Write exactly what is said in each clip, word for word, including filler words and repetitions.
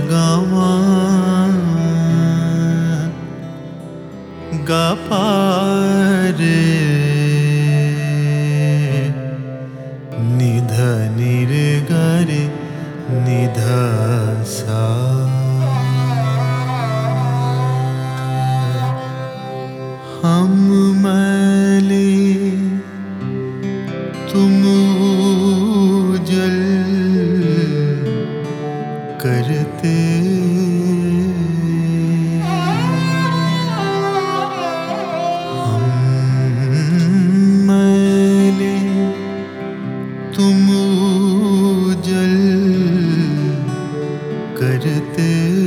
गावा गा पारे निध निर गरे निध सा हम मैले तुम उजल करते हम मैले तुम उजल करते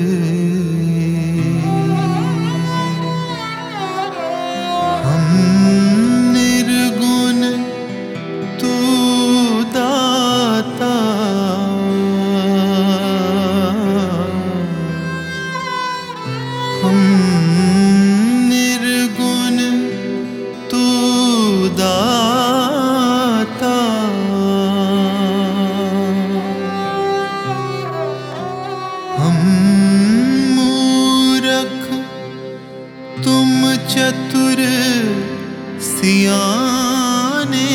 हम निर्गुण तू दाता हम निर्गुण तू दाता हम मूरख तुम चतुर सियाने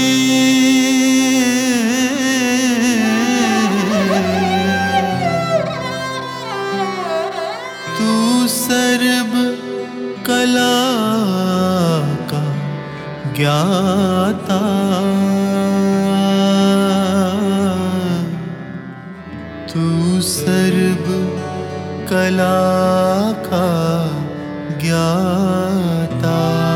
तू सर्व कला का ज्ञाता तू सर्व कला का ज्ञाता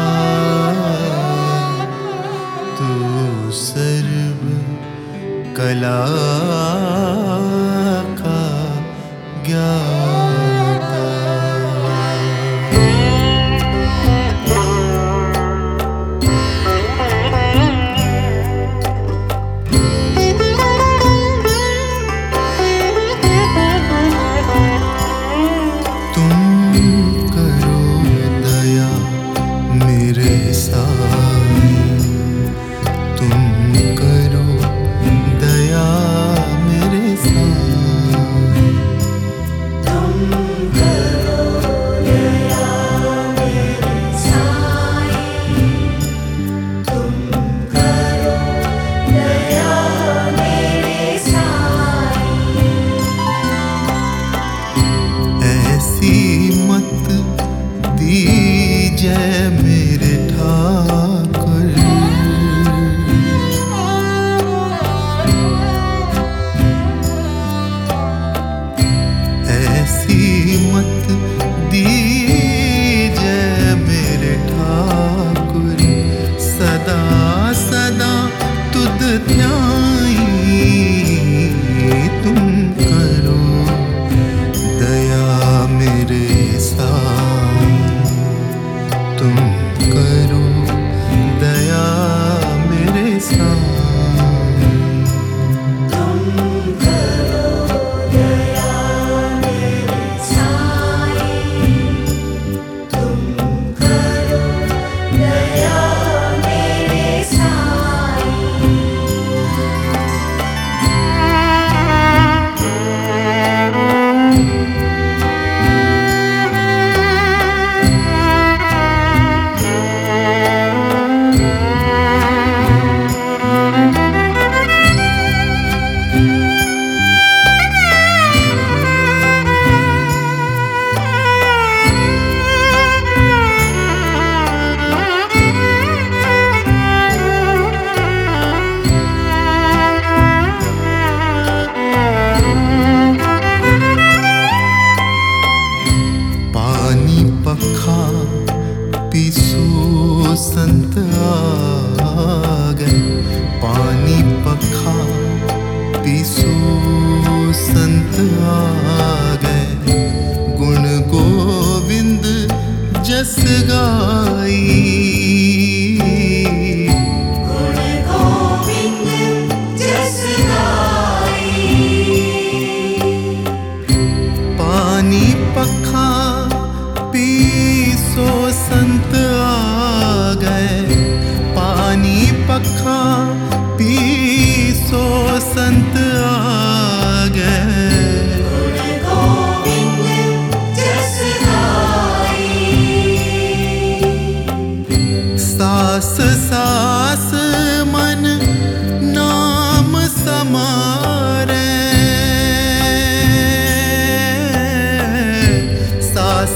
तू सर्व कला का ज्ञाता। जय मेरे ठाकुर ऐसी मत दीजय मेरे ठाकुर सदा सदा तुद ध्याई तुम करो दया मेरे साथ तुम करो दया मेरे साथ तुम करो दया मेरे साथ तुम करो दया मेरे साथ पखा पीसो संत आ गए पानी पखा पीसो संत आ गए गुण गोविंद जस गाई गुण गोविंद जस गाई पानी पखा पीसो संत आ गए पानी पखा पीसो संत आ गए गुण गोविंद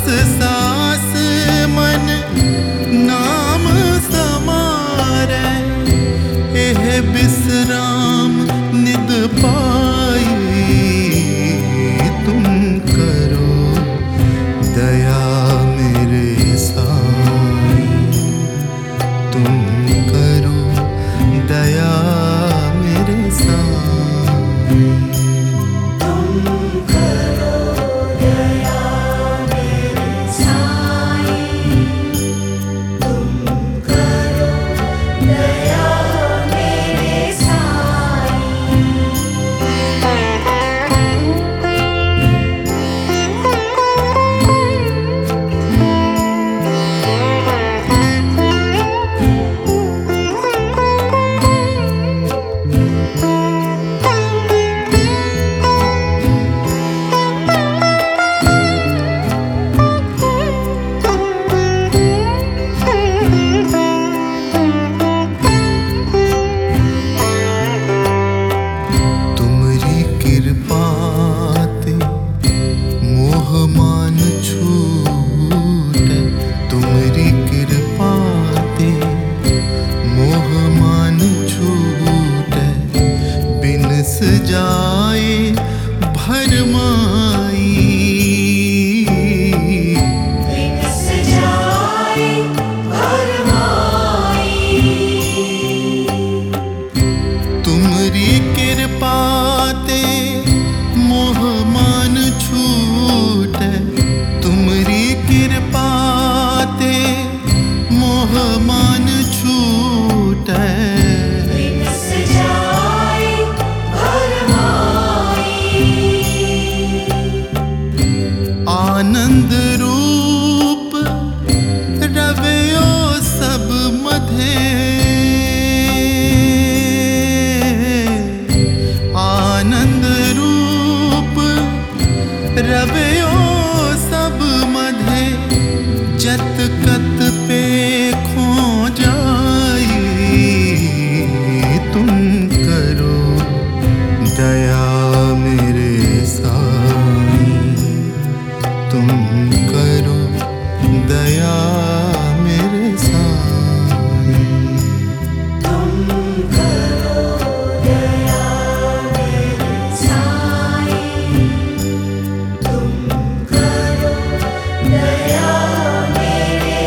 सास मन नाम समारे एह विश्राम निद पाई तुम करो दया मेरे साईं तुम करो दया मेरे साईं तुम करो दया मेरे साईं तुम करो दया मेरे साईं तुमरी कृपा ते मोह मान छूटे तुमरी कृपा ते मोह मान छूटे बिनस जाए भरमाई बिनस जाए भरमाई तुमरी कृपा ते मोह मान छूटे तुमरी कृपा ते मोह मान छूटे बिनस जाए भरमाई आनंद रूप रवयो सब मधे आनंद रूप रवयो सब मधे जत कत पे खो जाई तुम करो दया मेरे साईं तुम करो दया मेरे साईं तुम करो दया मेरे साईं तुम करो दया मेरे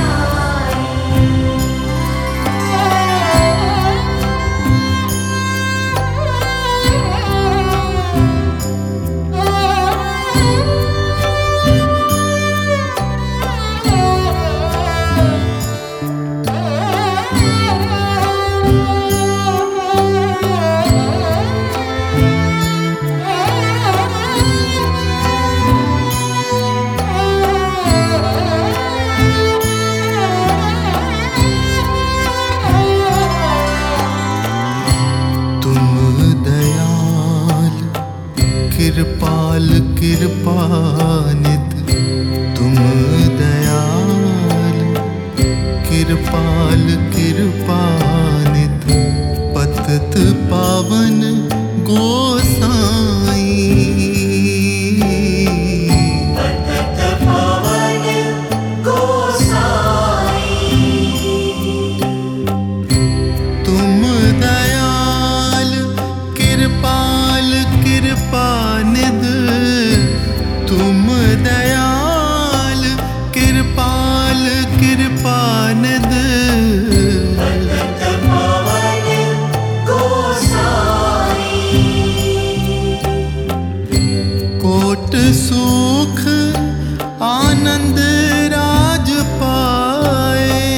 तुम दयाल कृपाल कृपानिध तुम दयाल कृपाल कृपानिध पतित पावन गोसाई पतित पावन गोसाई तुम दयाल कृपाल कृपानिध तुम दयाल कृपाल कृपानिध पतित पावन गोसाई कोट सुख आनंद राज पाए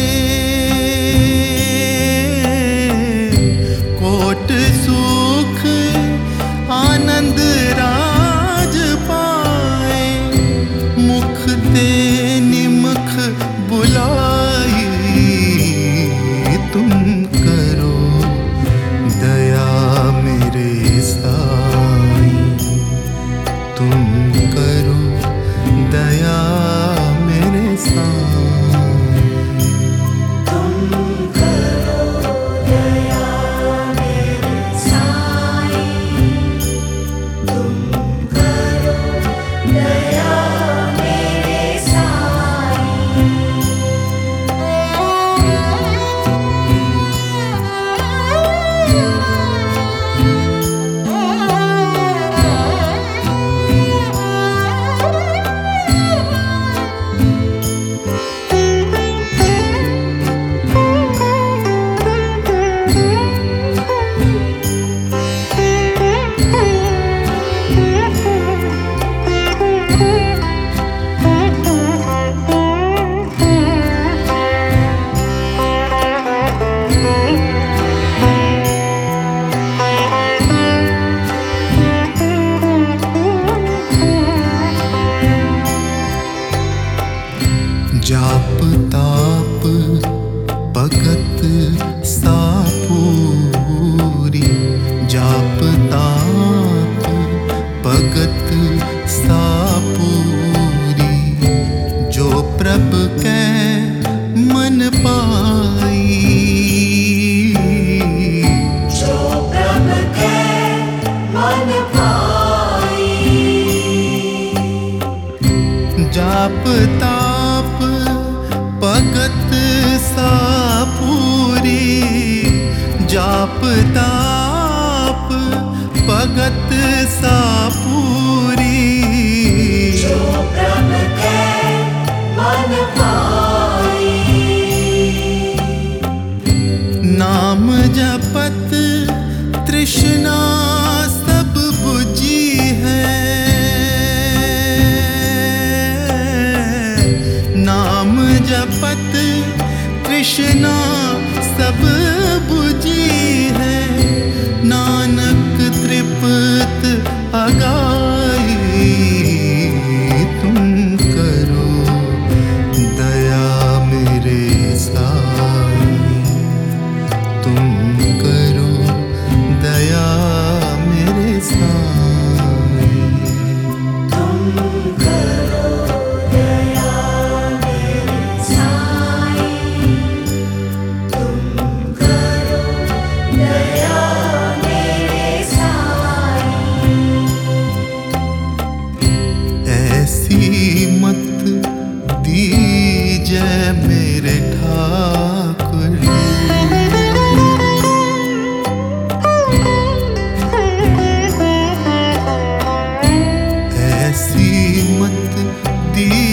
कोट सुख आनंद राज पाए मुख ते निमख बुलाई तुम करो दया मेरे साईं तुम करो दया मेरे साईं तुम करो दया मेरे साईं तुम करो दया मेरे सबके मन पाई। जो प्रभ के मन पाई। जाप ताप भगत सा पूरी, जाप ताप भगत सा पूरी। जो प्रभ के मन पाई। नाम जपत तृष्णा सब बुझी है, नाम जपत तृष्णा सब बुझी है। नानक तृप्त अगाई, तुम करो दया मेरे साईं, तुम करो दया मेरे साईं। तुम करो दया मेरे साईं। तुम करो दया मेरे साईं। ऐसी मत दीजै मेरे ठाकुर, ऐसी मत दी